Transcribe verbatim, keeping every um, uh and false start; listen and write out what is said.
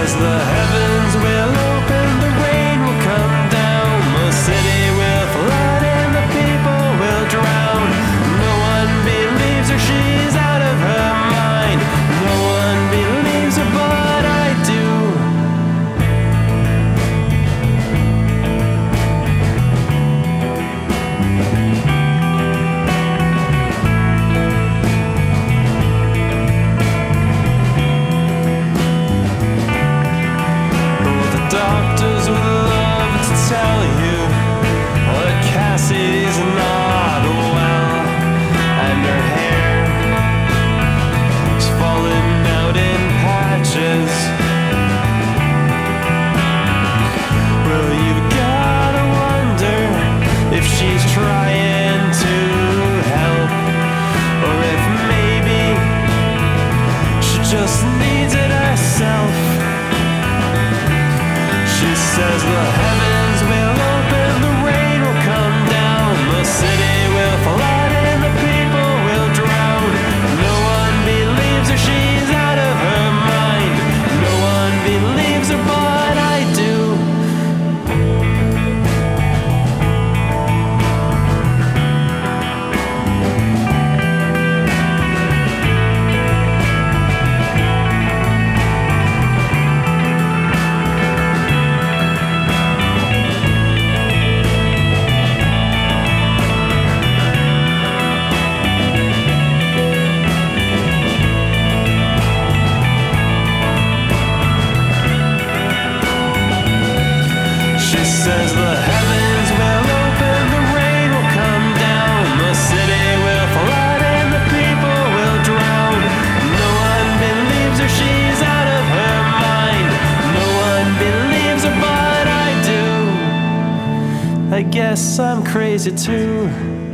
says the heavens will open, the rain will come down, the city will flood and the people will drown. No one believes her, she's out of her mind. No one believes her, but I do. Doctors would love to tell you that Cassie's not well, and her hair is falling out in patches. Well, you've gotta wonder if she's trying to help, or if maybe she just needs it herself. She says the heavens will open, the rain will come down, the city will flood and the people will drown. No one believes her, she's out of her mind. No one believes her, but I do. Says the heavens will open, the rain will come down, the city will flood and the people will drown. No one believes her, she's out of her mind. No one believes her, but I do. I guess I'm crazy too.